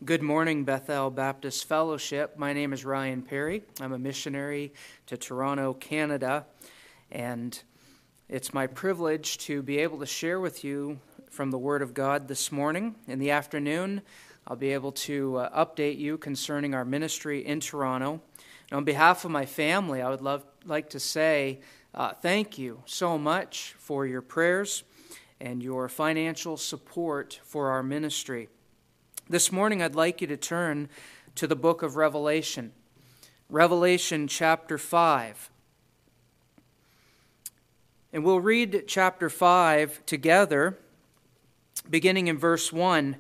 Good morning, Bethel Baptist Fellowship. My name is Ryan Perry. I'm a missionary to Toronto, Canada, and it's my privilege to be able to share with you from the Word of God this morning. In the afternoon, I'll be able to update you concerning our ministry in Toronto. And on behalf of my family, I would like to say thank you so much for your prayers and your financial support for our ministry. This morning, I'd like you to turn to the book of Revelation, Revelation chapter 5. And we'll read chapter 5 together, beginning in verse 1.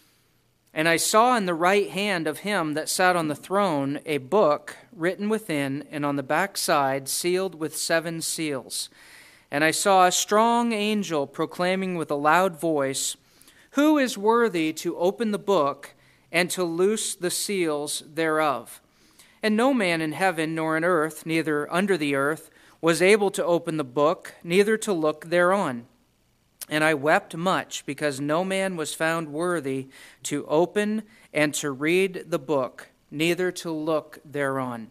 And I saw in the right hand of him that sat on the throne a book written within, and on the backside sealed with 7 seals. And I saw a strong angel proclaiming with a loud voice, "Who is worthy to open the book and to loose the seals thereof?" And no man in heaven nor in earth, neither under the earth, was able to open the book, neither to look thereon. And I wept much, because no man was found worthy to open and to read the book, neither to look thereon.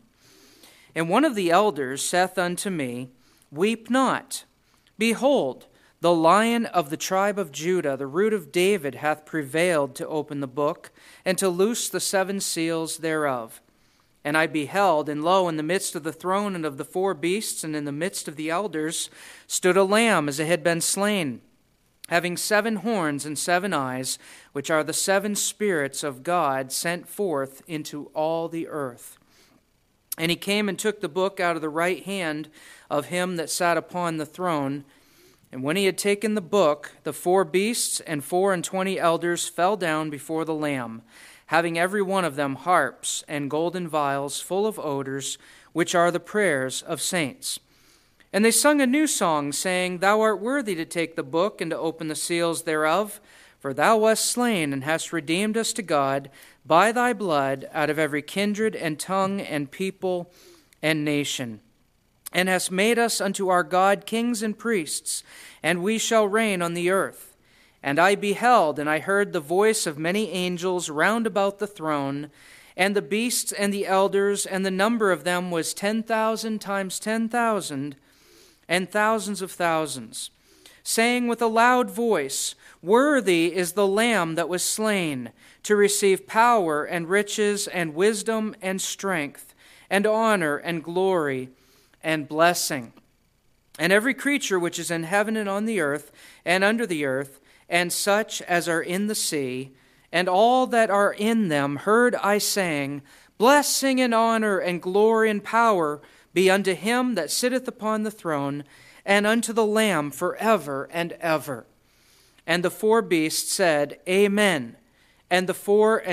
And one of the elders saith unto me, "Weep not. Behold, the Lion of the tribe of Judah, the Root of David, hath prevailed to open the book, and to loose the 7 seals thereof." And I beheld, and lo, in the midst of the throne and of the 4 beasts, and in the midst of the elders, stood a lamb as it had been slain, having 7 horns and 7 eyes, which are the 7 spirits of God sent forth into all the earth. And he came and took the book out of the right hand of him that sat upon the throne. And when he had taken the book, the 4 beasts and 24 elders fell down before the Lamb, having every one of them harps and golden vials full of odors, which are the prayers of saints. And they sung a new song, saying, "Thou art worthy to take the book and to open the seals thereof, for thou wast slain and hast redeemed us to God by thy blood out of every kindred and tongue and people and nation, and hast made us unto our God kings and priests, and we shall reign on the earth. And I beheld, and I heard the voice of many angels round about the throne, and the beasts and the elders, and the number of them was 10,000 times 10,000, and thousands of thousands, saying with a loud voice, "Worthy is the Lamb that was slain, to receive power and riches and wisdom and strength, and honor and glory, and blessing." And every creature which is in heaven and on the earth and under the earth, and such as are in the sea, and all that are in them, heard I saying, "Blessing and honor and glory and power be unto him that sitteth upon the throne, and unto the Lamb forever and ever." And the 4 beasts said, "Amen." And the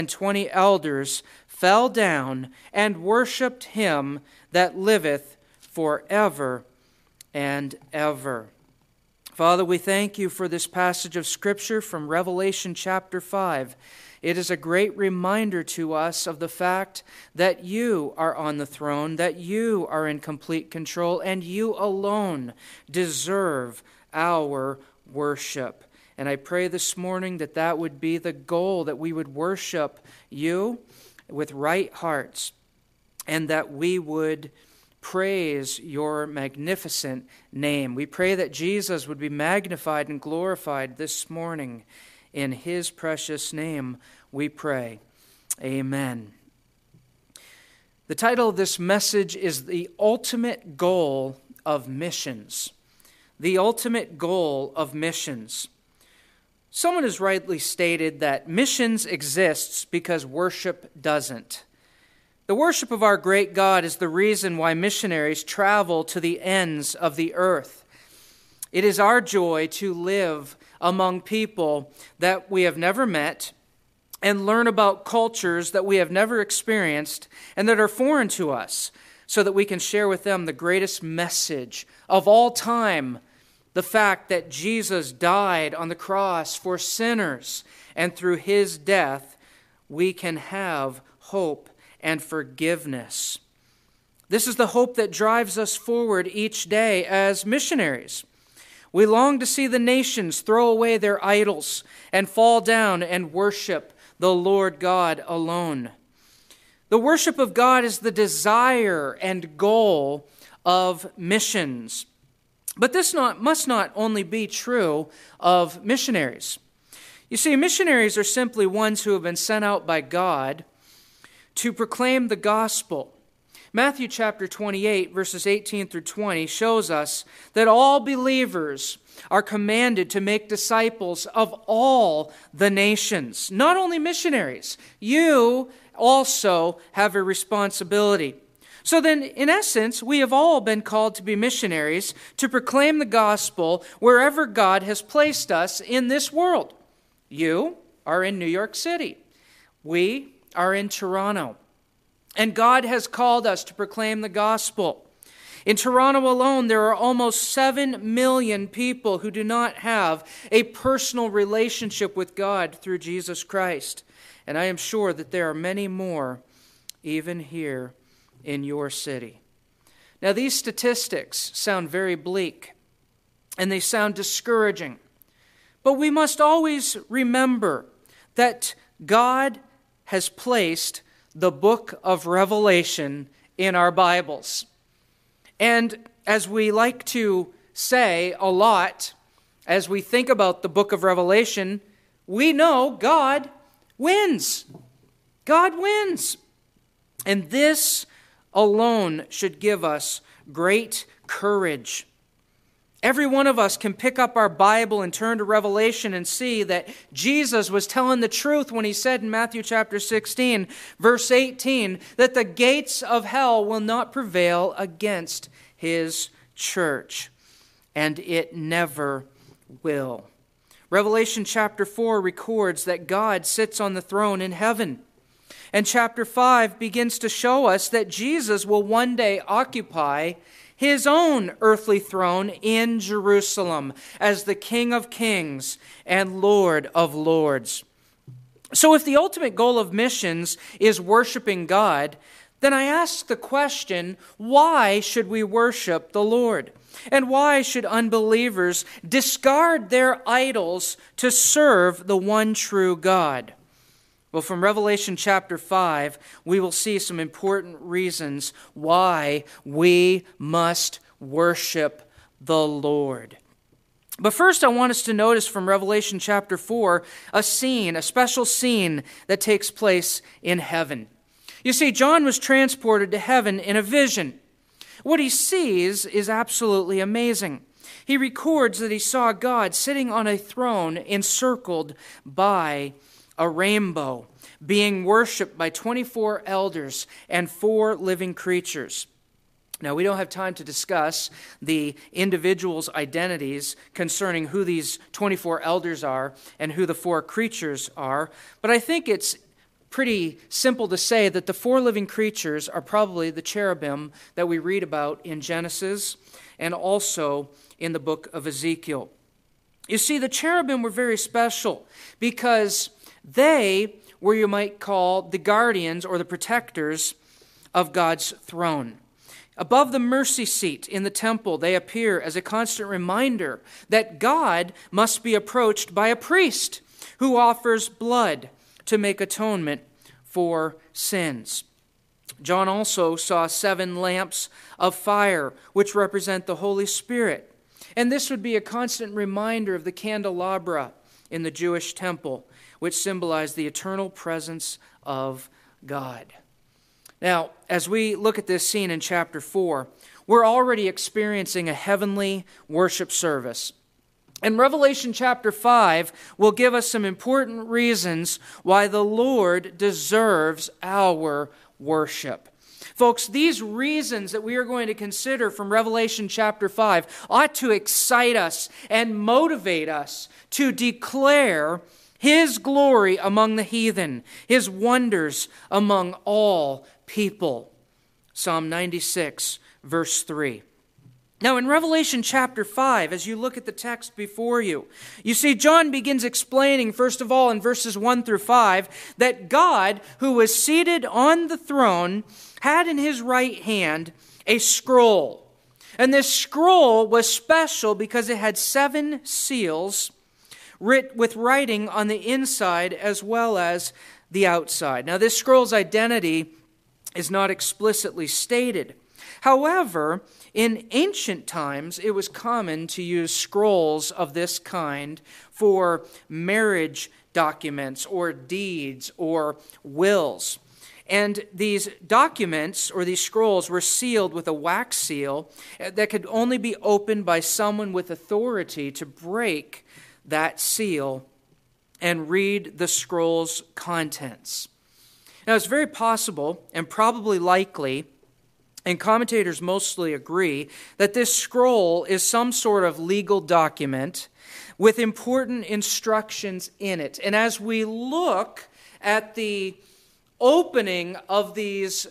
24 elders fell down and worshipped him that liveth forever and ever. Father, we thank you for this passage of Scripture from Revelation chapter 5. It is a great reminder to us of the fact that you are on the throne, that you are in complete control, and you alone deserve our worship. And I pray this morning that that would be the goal, that we would worship you with right hearts, and that we would praise your magnificent name. We pray that Jesus would be magnified and glorified this morning. In his precious name we pray. Amen. The title of this message is The Ultimate Goal of Missions. The ultimate goal of missions. Someone has rightly stated that missions exists because worship doesn't. The worship of our great God is the reason why missionaries travel to the ends of the earth. It is our joy to live among people that we have never met and learn about cultures that we have never experienced and that are foreign to us, so that we can share with them the greatest message of all time, the fact that Jesus died on the cross for sinners, and through his death we can have hope and forgiveness. This is the hope that drives us forward each day as missionaries. We long to see the nations throw away their idols and fall down and worship the Lord God alone. The worship of God is the desire and goal of missions. But this must not only be true of missionaries. You see, missionaries are simply ones who have been sent out by God to proclaim the gospel. Matthew chapter 28, verses 18 through 20 shows us that all believers are commanded to make disciples of all the nations, not only missionaries. You also have a responsibility. So then, in essence, we have all been called to be missionaries to proclaim the gospel wherever God has placed us in this world. You are in New York City. We are in Toronto. And God has called us to proclaim the gospel. In Toronto alone, there are almost 7 million people who do not have a personal relationship with God through Jesus Christ. And I am sure that there are many more even here in your city. Now, these statistics sound very bleak, and they sound discouraging. But we must always remember that God has placed the book of Revelation in our Bibles. And as we like to say a lot, as we think about the book of Revelation, we know God wins. God wins. And this alone should give us great courage. Every one of us can pick up our Bible and turn to Revelation and see that Jesus was telling the truth when he said in Matthew chapter 16, verse 18, that the gates of hell will not prevail against his church. And it never will. Revelation chapter 4 records that God sits on the throne in heaven. And chapter 5 begins to show us that Jesus will one day occupy his own earthly throne in Jerusalem as the King of Kings and Lord of Lords. So if the ultimate goal of missions is worshiping God, then I ask the question, why should we worship the Lord? And why should unbelievers discard their idols to serve the one true God? Well, from Revelation chapter 5, we will see some important reasons why we must worship the Lord. But first, I want us to notice from Revelation chapter 4 a special scene that takes place in heaven. You see, John was transported to heaven in a vision. What he sees is absolutely amazing. He records that he saw God sitting on a throne encircled by a rainbow, being worshipped by 24 elders and 4 living creatures. Now, we don't have time to discuss the individuals' identities concerning who these 24 elders are and who the 4 creatures are, but I think it's pretty simple to say that the 4 living creatures are probably the cherubim that we read about in Genesis and also in the book of Ezekiel. You see, the cherubim were very special because they were, you might call, the guardians or the protectors of God's throne. Above the mercy seat in the temple, they appear as a constant reminder that God must be approached by a priest who offers blood to make atonement for sins. John also saw 7 lamps of fire, which represent the Holy Spirit. And this would be a constant reminder of the candelabra in the Jewish temple, which symbolized the eternal presence of God. Now, as we look at this scene in chapter 4, we're already experiencing a heavenly worship service. And Revelation chapter 5 will give us some important reasons why the Lord deserves our worship. Folks, these reasons that we are going to consider from Revelation chapter 5 ought to excite us and motivate us to declare His glory among the heathen, His wonders among all people. Psalm 96, verse 3. Now, in Revelation chapter 5, as you look at the text before you, you see John begins explaining, first of all, in verses 1 through 5, that God, who was seated on the throne, had in his right hand a scroll. And this scroll was special because it had 7 seals, with writing on the inside as well as the outside. Now, this scroll's identity is not explicitly stated. However, in ancient times, it was common to use scrolls of this kind for marriage documents or deeds or wills. And these documents or these scrolls were sealed with a wax seal that could only be opened by someone with authority to break that seal and read the scroll's contents. Now, it's very possible and probably likely, and commentators mostly agree, that this scroll is some sort of legal document with important instructions in it. And as we look at the opening of these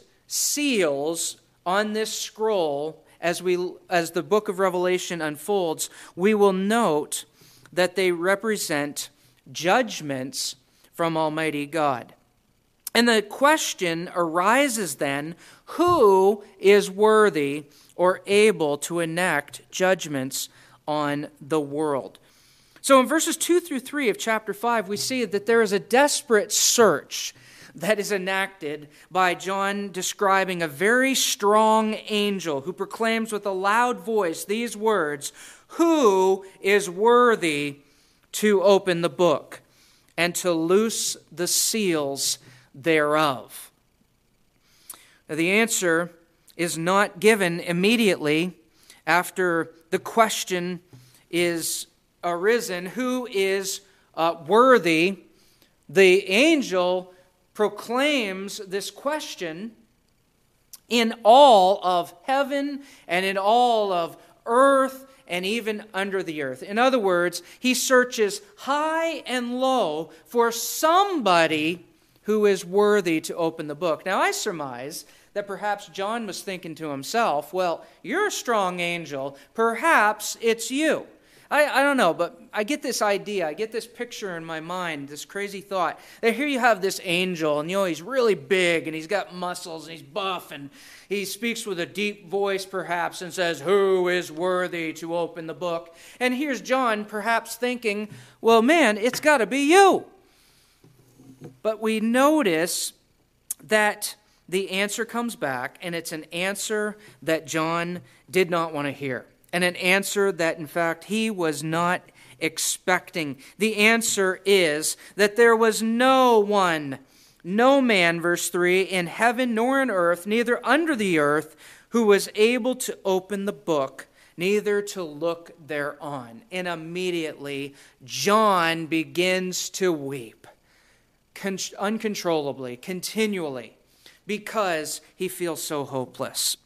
seals on this scroll, as the book of Revelation unfolds, we will note that they represent judgments from Almighty God. And the question arises then, who is worthy or able to enact judgments on the world? So in verses 2 through 3 of chapter 5, we see that there is a desperate search that is enacted by John, describing a very strong angel who proclaims with a loud voice these words, "Who is worthy to open the book and to loose the seals thereof?" Now, the answer is not given immediately after the question is arisen, who is worthy? The angel proclaims this question in all of heaven and in all of earth and even under the earth. In other words, he searches high and low for somebody who is worthy to open the book. Now, I surmise that perhaps John was thinking to himself, well, you're a strong angel, perhaps it's you. I don't know, but I get this idea, I get this picture in my mind, this crazy thought, that here you have this angel, and he's really big, and he's got muscles, and he's buff, and he speaks with a deep voice perhaps, and says, "Who is worthy to open the book?" And here's John perhaps thinking, well, man, it's got to be you. But we notice that the answer comes back, and it's an answer that John did not want to hear. And an answer that, in fact, he was not expecting. The answer is that there was no one, no man, verse 3, in heaven nor in earth, neither under the earth, who was able to open the book, neither to look thereon. And immediately, John begins to weep, uncontrollably, continually, because he feels so hopeless.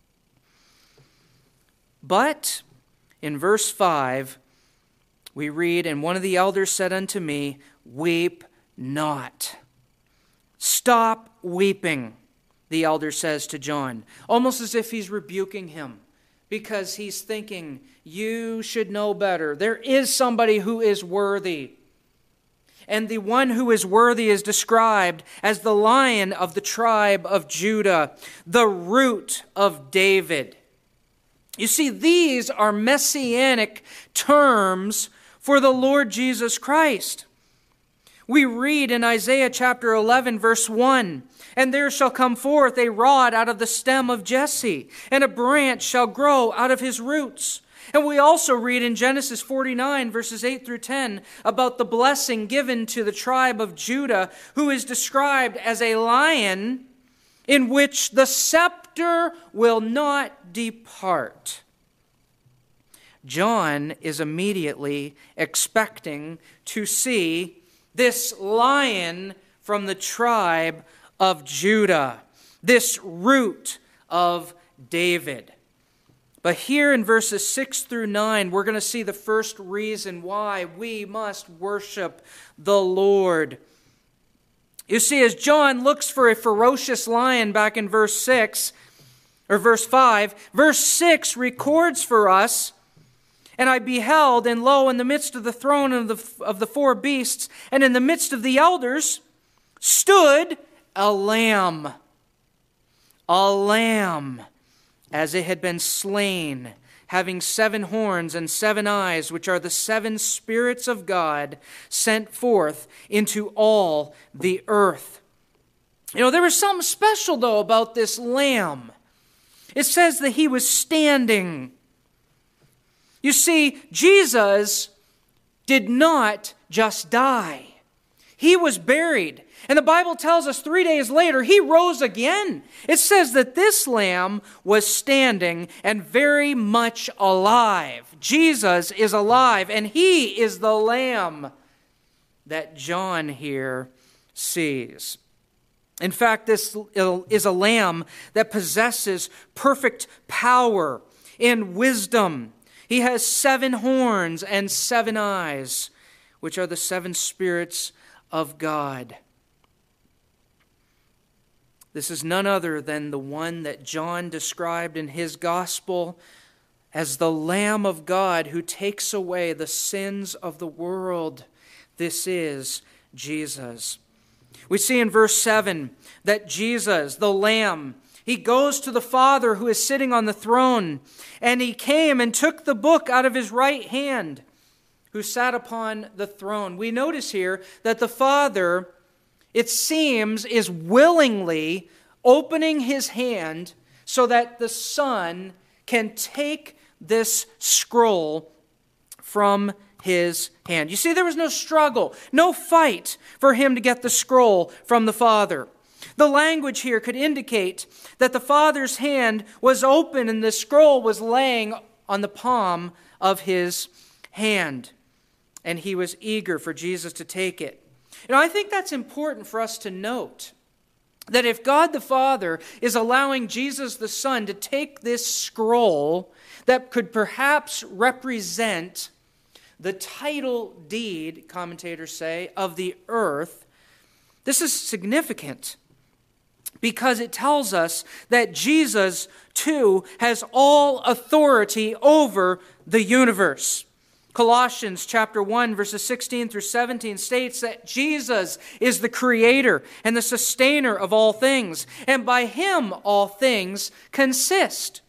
But in verse 5, we read, "And one of the elders said unto me, Weep not." Stop weeping, the elder says to John, almost as if he's rebuking him, because he's thinking, you should know better. There is somebody who is worthy. And the one who is worthy is described as the Lion of the tribe of Judah, the Root of David. You see, these are messianic terms for the Lord Jesus Christ. We read in Isaiah chapter 11, verse 1, "And there shall come forth a rod out of the stem of Jesse, and a branch shall grow out of his roots." And we also read in Genesis 49, verses 8 through 10, about the blessing given to the tribe of Judah, who is described as a lion in which the scepter will not depart. John is immediately expecting to see this lion from the tribe of Judah, this root of David. But here in verses 6 through 9, we're going to see the first reason why we must worship the Lord. You see, as John looks for a ferocious lion back in verse 6, or verse 5, verse 6 records for us, "And I beheld, and lo, in the midst of the throne of the four beasts, and in the midst of the elders, stood a lamb, as it had been slain, having 7 horns and 7 eyes, which are the 7 spirits of God sent forth into all the earth. You know, there was something special, though, about this lamb. It says that he was standing. You see, Jesus did not just die. He was buried. And the Bible tells us 3 days later, he rose again. It says that this lamb was standing and very much alive. Jesus is alive, and he is the lamb that John here sees. In fact, this is a lamb that possesses perfect power and wisdom. He has 7 horns and 7 eyes, which are the 7 spirits of God. This is none other than the one that John described in his gospel as the Lamb of God who takes away the sins of the world. This is Jesus. We see in verse 7 that Jesus, the Lamb, he goes to the Father who is sitting on the throne, and he came and took the book out of his right hand, who sat upon the throne. We notice here that the Father, it seems, is willingly opening his hand so that the Son can take this scroll from his hand. You see, there was no struggle, no fight for him to get the scroll from the Father. The language here could indicate that the Father's hand was open and the scroll was laying on the palm of his hand. And he was eager for Jesus to take it. And I think that's important for us to note, that if God the Father is allowing Jesus the Son to take this scroll that could perhaps represent the title deed, commentators say, of the earth, this is significant because it tells us that Jesus, too, has all authority over the universe. Colossians chapter 1, verses 16 through 17 states that Jesus is the creator and the sustainer of all things, and by him all things consist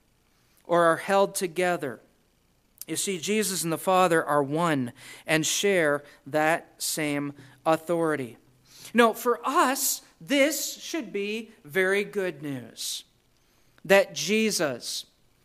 or are held together. You see, Jesus and the Father are one and share that same authority. No, for us, this should be very good news, that Jesus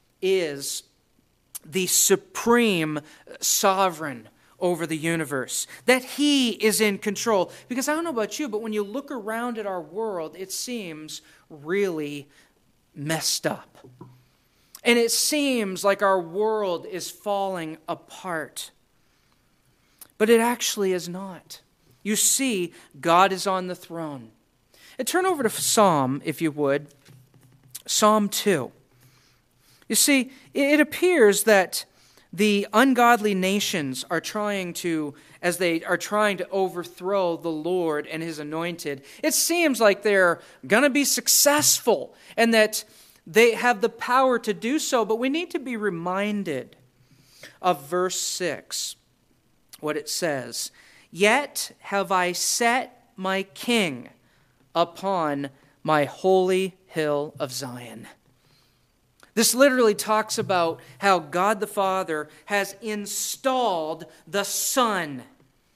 is the supreme sovereign over the universe, that he is in control. Because I don't know about you, but when you look around at our world, it seems really messed up. And it seems like our world is falling apart. But it actually is not. You see, God is on the throne. And turn over to Psalm, if you would. Psalm 2. You see, it appears that the ungodly nations are trying to, as they are trying to overthrow the Lord and his anointed, it seems like they're going to be successful and that they have the power to do so. But we need to be reminded of verse 6, what it says. Yet have I set my king upon my holy hill of Zion. This literally talks about how God the Father has installed the Son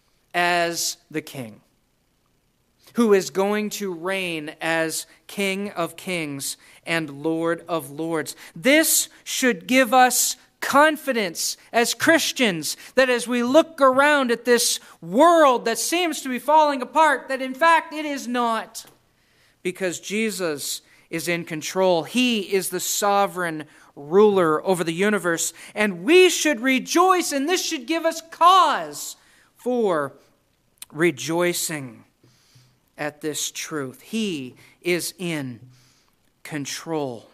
as the King, who is going to reign as King of Kings and Lord of Lords. This should give us confidence as Christians that as we look around at this world that seems to be falling apart, that in fact it is not, because Jesus is in control. He is the sovereign ruler over the universe, and we should rejoice, and this should give us cause for rejoicing at this truth. He is in control.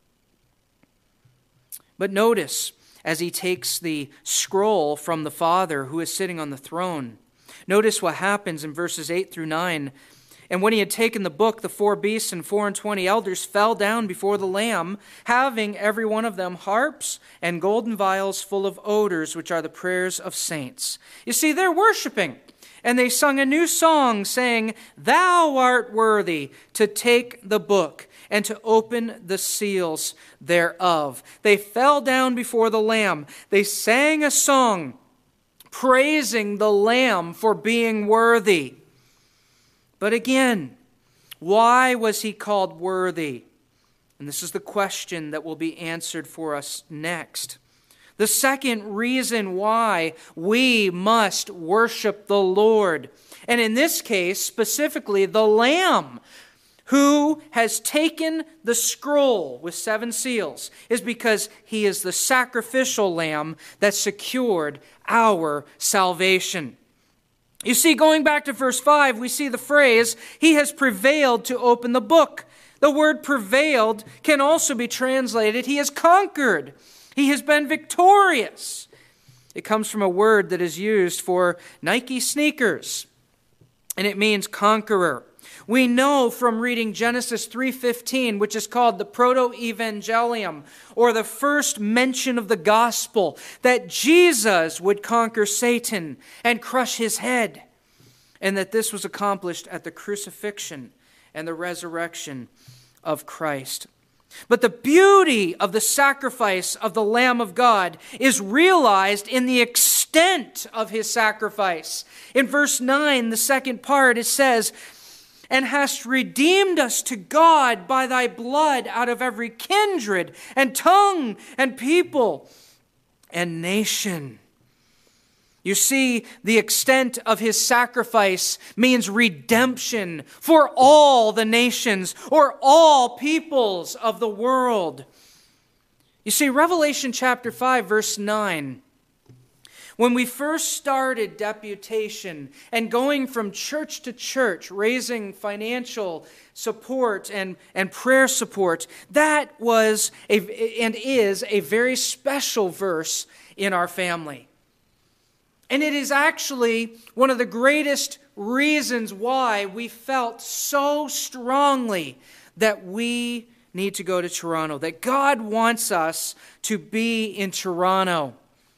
But notice, as he takes the scroll from the Father who is sitting on the throne, notice what happens in verses 8 through 9. And when he had taken the book, the 4 beasts and 24 elders fell down before the Lamb, having every one of them harps and golden vials full of odors, which are the prayers of saints. You see, they're worshiping. And they sung a new song, saying, Thou art worthy to take the book and to open the seals thereof. They fell down before the Lamb. They sang a song praising the Lamb for being worthy. But again, why was he called worthy? And this is the question that will be answered for us next. The second reason why we must worship the Lord, and in this case, specifically the Lamb who has taken the scroll with 7 seals, is because he is the sacrificial lamb that secured our salvation. You see, going back to verse 5, we see the phrase, he has prevailed to open the book. The word prevailed can also be translated, he has conquered. He has been victorious. It comes from a word that is used for Nike sneakers, and it means conqueror. We know from reading Genesis 3:15, which is called the Proto-Evangelium, or the first mention of the gospel, that Jesus would conquer Satan and crush his head, and that this was accomplished at the crucifixion and the resurrection of Christ. But the beauty of the sacrifice of the Lamb of God is realized in the extent of his sacrifice. In verse 9, the second part, it says, and hast redeemed us to God by thy blood out of every kindred and tongue and people and nation. You see, the extent of his sacrifice means redemption for all the nations or all peoples of the world. You see, Revelation chapter 5, verse 9, when we first started deputation and going from church to church, raising financial support and prayer support, that was and is a very special verse in our family. And it is actually one of the greatest reasons why we felt so strongly that we need to go to Toronto, that God wants us to be in Toronto.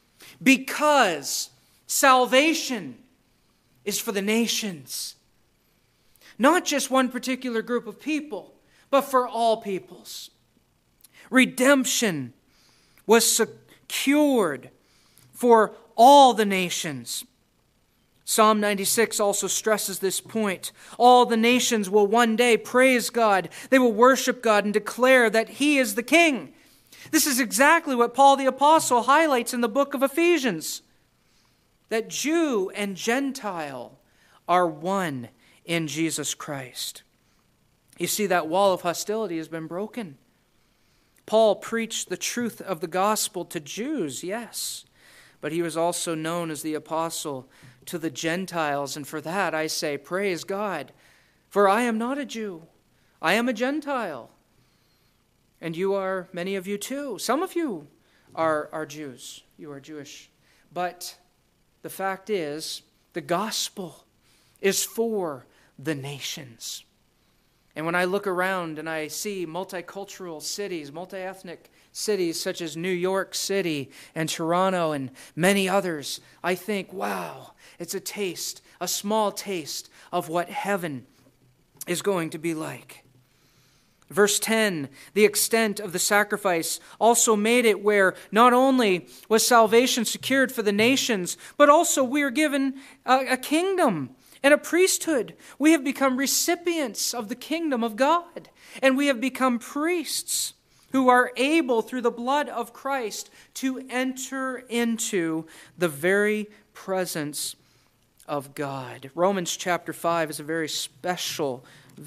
Because salvation is for the nations. Not just one particular group of people, but for all peoples. Redemption was secured for all the nations. Psalm 96 also stresses this point. All the nations will one day praise God. They will worship God and declare that He is the King. This is exactly what Paul the Apostle highlights in the book of Ephesians. That Jew and Gentile are one in Jesus Christ. You see, that wall of hostility has been broken. Paul preached the truth of the gospel to Jews, yes, but he was also known as the apostle to the Gentiles, and for that I say, praise God, for I am not a Jew, I am a Gentile. And you are, many of you too. Some of you are Jews. You are Jewish. But the fact is, the gospel is for the nations. And when I look around and I see multicultural cities, multi-ethnic cities such as New York City and Toronto and many others, I think, wow, it's a taste, a small taste of what heaven is going to be like. Verse 10, the extent of the sacrifice also made it where not only was salvation secured for the nations, but also we are given a kingdom and a priesthood. We have become recipients of the kingdom of God, and we have become priests who are able, through the blood of Christ, to enter into the very presence of God. Romans chapter 5 is a very special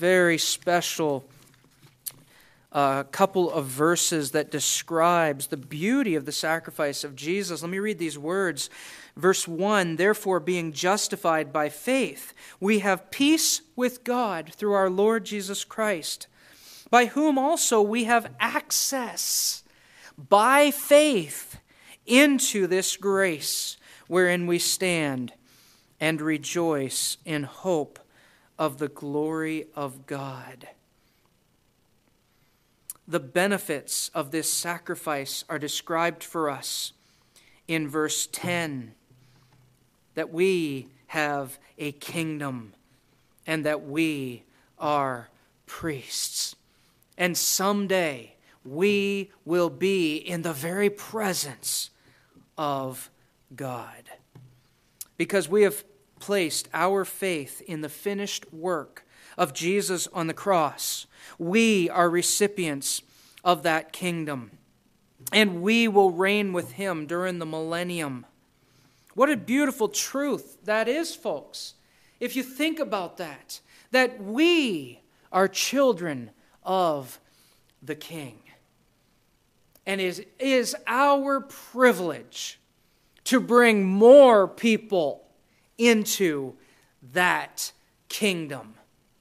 couple of verses that describes the beauty of the sacrifice of Jesus. Let me read these words. Verse 1, therefore being justified by faith, we have peace with God through our Lord Jesus Christ, by whom also we have access by faith into this grace wherein we stand and rejoice in hope of the glory of God. The benefits of this sacrifice are described for us in verse 10, that we have a kingdom and that we are priests. And someday we will be in the very presence of God. Because we have placed our faith in the finished work of Jesus on the cross. We are recipients of that kingdom. And we will reign with him during the millennium. What a beautiful truth that is, folks. If you think about that we are children of the King. And it is our privilege to bring more people into that kingdom.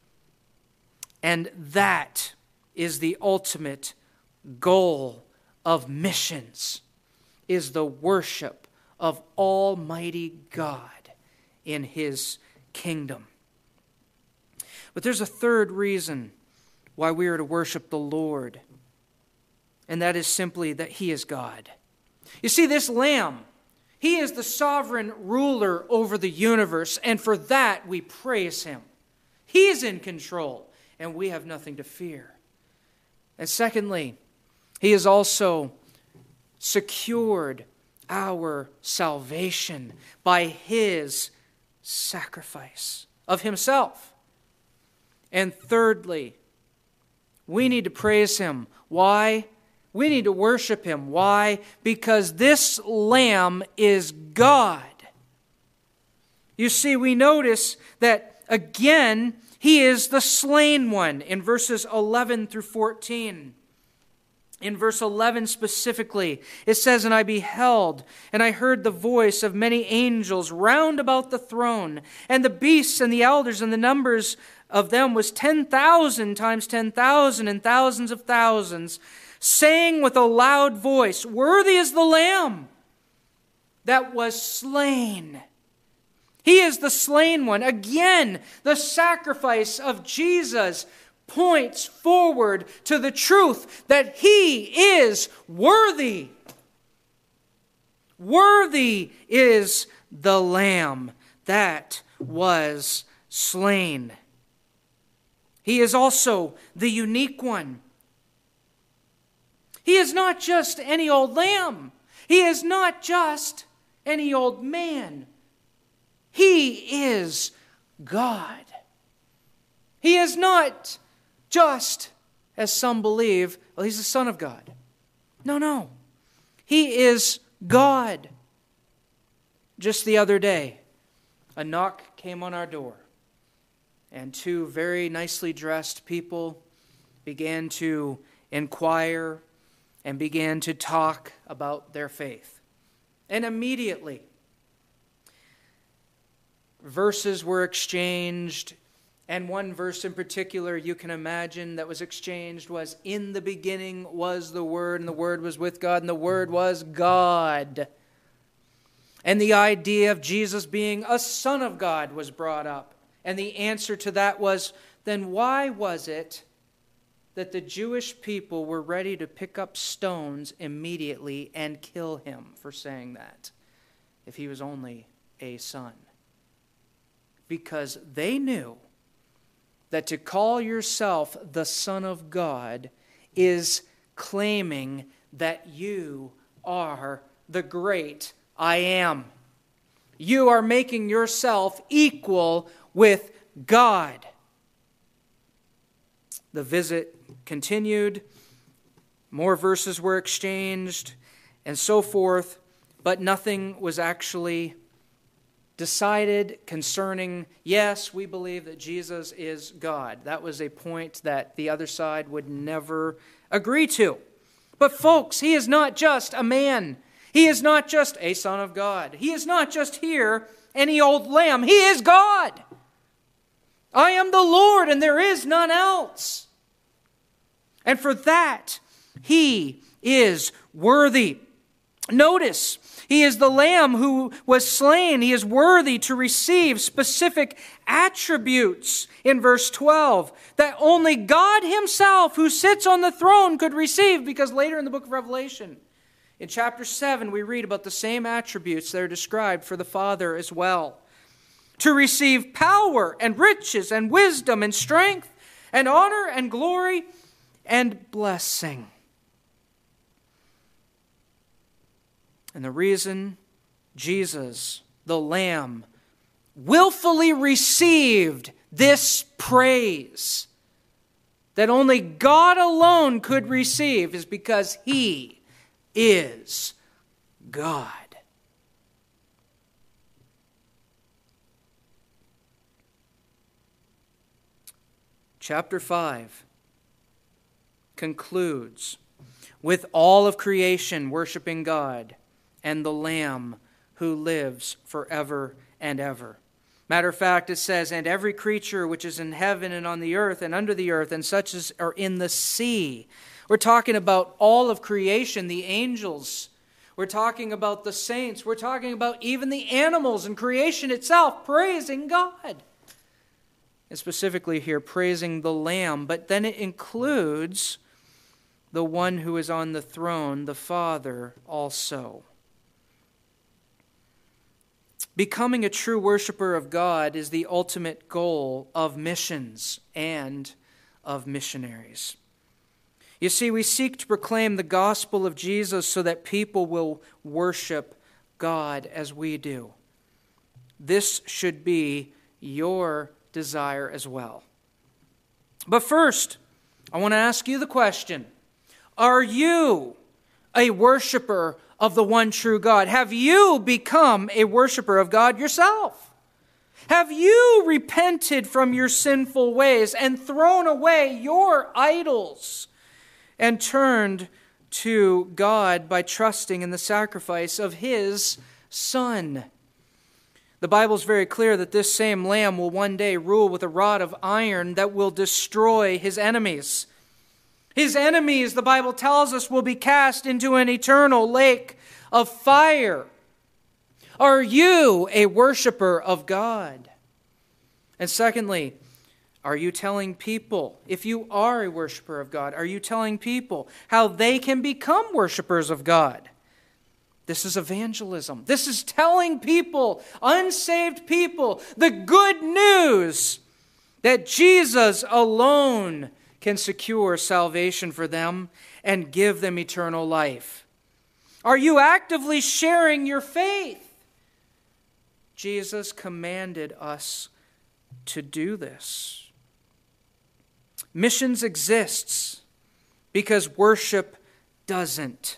And that is the ultimate goal of missions, is the worship of Almighty God in his kingdom. But there's a third reason why we are to worship the Lord, and that is simply that he is God. You see, this Lamb, he is the sovereign ruler over the universe, and for that we praise him. He is in control, and we have nothing to fear. And secondly, he has also secured our salvation by his sacrifice of himself. And thirdly, we need to praise him. Why? We need to worship him. Why? Because this Lamb is God. You see, we notice that again, he is the slain one in verses 11 through 14. In verse 11 specifically, it says, "And I beheld, and I heard the voice of many angels round about the throne, and the beasts and the elders, and the numbers of them was 10,000 times 10,000, and thousands of thousands, saying with a loud voice, Worthy is the Lamb that was slain." He is the slain one. Again, the sacrifice of Jesus points forward to the truth that he is worthy. Worthy is the Lamb that was slain. He is also the unique one. He is not just any old lamb. He is not just any old man. He is God. He is not just, as some believe, well, he's the Son of God. No. He is God. Just the other day, a knock came on our door, and two very nicely dressed people began to inquire and began to talk about their faith. And immediately, verses were exchanged, and one verse in particular you can imagine that was exchanged was, "In the beginning was the Word, and the Word was with God, and the Word was God." And the idea of Jesus being a Son of God was brought up. And the answer to that was, then why was it that the Jewish people were ready to pick up stones immediately and kill him for saying that, if he was only a son? Because they knew that to call yourself the Son of God is claiming that you are the great I am. You are making yourself equal with God. The visit continued. More verses were exchanged and so forth, but nothing was actually decided concerning, yes, we believe that Jesus is God. That was a point that the other side would never agree to. But folks, he is not just a man. He is not just a Son of God. He is not just here any old lamb. He is God. I am the Lord, and there is none else. And for that, he is worthy. Notice, he is the Lamb who was slain. He is worthy to receive specific attributes in verse 12 that only God himself, who sits on the throne, could receive, because later in the book of Revelation, in chapter 7, we read about the same attributes that are described for the Father as well. To receive power and riches and wisdom and strength and honor and glory and blessing. And the reason Jesus, the Lamb, willfully received this praise that only God alone could receive is because He is God. Chapter 5 concludes with all of creation worshiping God and the Lamb who lives forever and ever. Matter of fact, it says, and every creature which is in heaven and on the earth and under the earth and such as are in the sea. We're talking about all of creation, the angels. We're talking about the saints. We're talking about even the animals and creation itself praising God. And specifically here, praising the Lamb. But then it includes the one who is on the throne, the Father also. Becoming a true worshiper of God is the ultimate goal of missions and of missionaries. You see, we seek to proclaim the gospel of Jesus so that people will worship God as we do. This should be your desire as well. But first, I want to ask you the question, are you a worshiper of the one true God? Have you become a worshiper of God yourself? Have you repented from your sinful ways and thrown away your idols and turned to God by trusting in the sacrifice of His Son? The Bible is very clear that this same Lamb will one day rule with a rod of iron that will destroy His enemies. His enemies, the Bible tells us, will be cast into an eternal lake of fire. Are you a worshiper of God? And secondly, are you telling people, if you are a worshiper of God, are you telling people how they can become worshipers of God? This is evangelism. This is telling people, unsaved people, the good news that Jesus alone can secure salvation for them and give them eternal life. Are you actively sharing your faith? Jesus commanded us to do this. Missions exists because worship doesn't.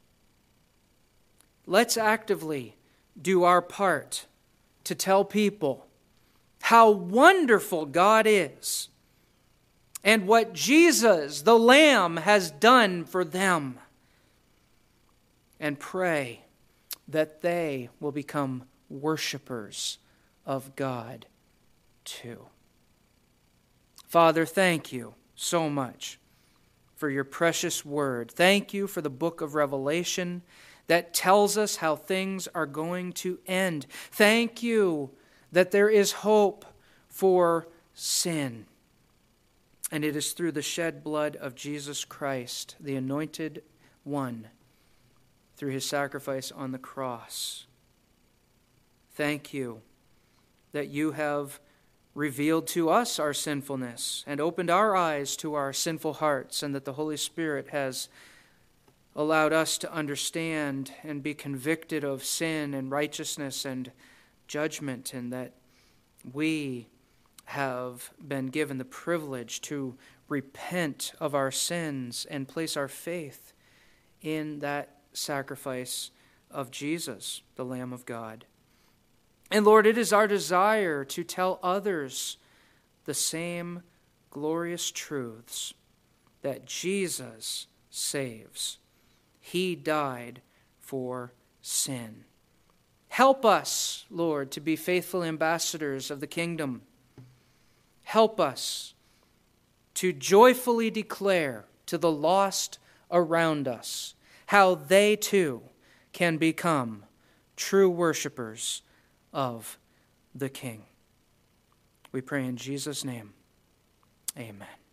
Let's actively do our part to tell people how wonderful God is and what Jesus, the Lamb, has done for them. And pray that they will become worshipers of God too. Father, thank you so much for your precious word. Thank you for the book of Revelation that tells us how things are going to end. Thank you that there is hope for sin. And it is through the shed blood of Jesus Christ, the anointed one, through His sacrifice on the cross. Thank you that you have revealed to us our sinfulness and opened our eyes to our sinful hearts, and that the Holy Spirit has allowed us to understand and be convicted of sin and righteousness and judgment, and that we have been given the privilege to repent of our sins and place our faith in that sacrifice of Jesus, the Lamb of God. And Lord, it is our desire to tell others the same glorious truths, that Jesus saves. He died for sin. Help us, Lord, to be faithful ambassadors of the kingdom. Help us to joyfully declare to the lost around us how they too can become true worshipers of the King. We pray in Jesus' name. Amen.